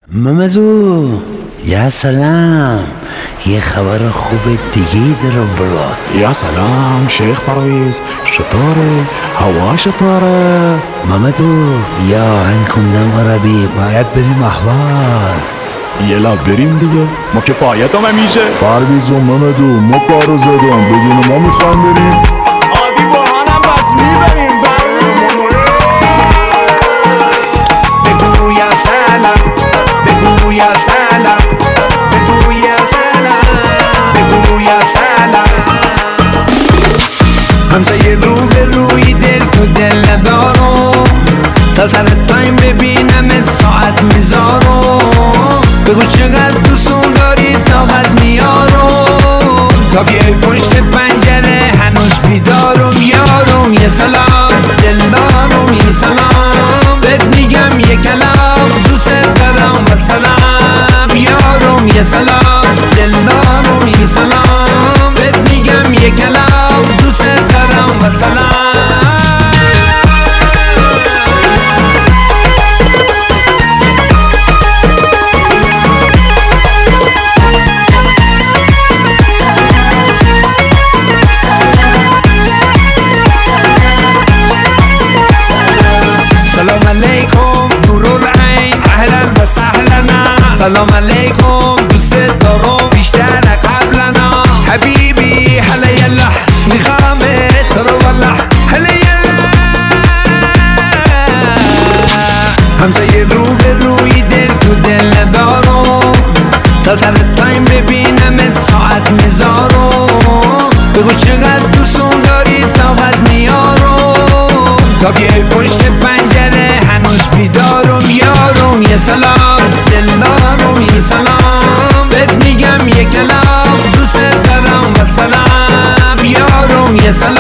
ممدو یا سلام، یه خبر خوب دیگه دارم برات. یا سلام شیخ پرویز، چطوره؟ هوا چطوره؟ ممدو یا عنکم نم عربی، باید بریم اهواز. یلا بریم دیگه، ما که پایتم میشه. پرویز و ممدو ما کارو زدم، بدون ما میخوایم بریم. عادی بحانم بس میبریم. بگو یا سلام، بگو یا سلام، بگو یا سلام، بگو یا سلام. همسایه رو به روی دل تو دل ندارم، تا سر تایم ببینم ساعت میذارم. بگو چقدر دوستون داری طاقت میارم، تا بیای پشت پنجره هنوز بیدارم. یارم یه سلام دلدارم، یه سلام بهت میگم یه کلام، دوست دارم و سلام. یارم یه سلام دلدارم، یه سلام بهت میگم یه کلام، دوست دارم و سلام. سلام علیکم نورالعین، اهلا و سهلا. سلام علیکم دوست دارم بیشتر قبلنا. حبیبی هلا یلا میخوامت تو رو والله، هلا یلا. همسایه رو به روی دل تو دل ندارم، تا سر تایم ببینم ساعت میذارم. بگو چقدر دوستون داری طاقت میارم، تا بیای پشت پنجره هنوز بیدارم. یارم یه سلام دلدارم، یه سلام بهت میگم یه کلام، دوست دارم و سلام. یارم یه سلام